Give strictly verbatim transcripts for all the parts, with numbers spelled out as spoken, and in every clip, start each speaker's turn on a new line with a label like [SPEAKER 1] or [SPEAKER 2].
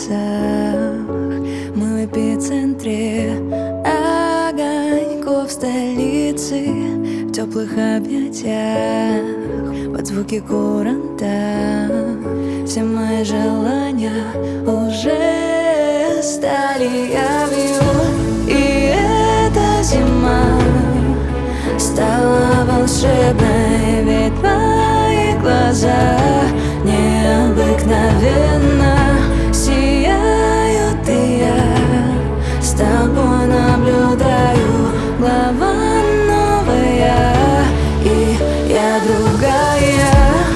[SPEAKER 1] сердцах. Мы в эпицентре огоньков столицы, в теплых объятиях, под звуки куранта. Все мои желания уже стали явью, и эта зима стала волшебной, ведь твои глаза необыкновенно сияют, и я с тобой наблюдаю. Глава новая, и я другая.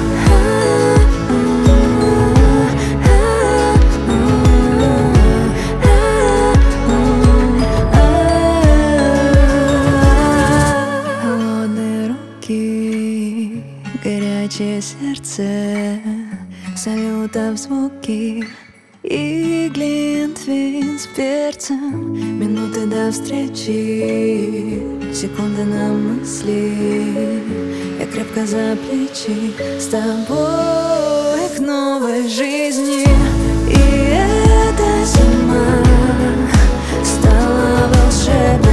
[SPEAKER 1] Холодные руки, горячее сердце, салютов звуки и глинтвейн с перцем. Минуты до встречи, секунды на мысли. Я крепко за плечи с тобой к новой жизни. И эта зима стала волшебной.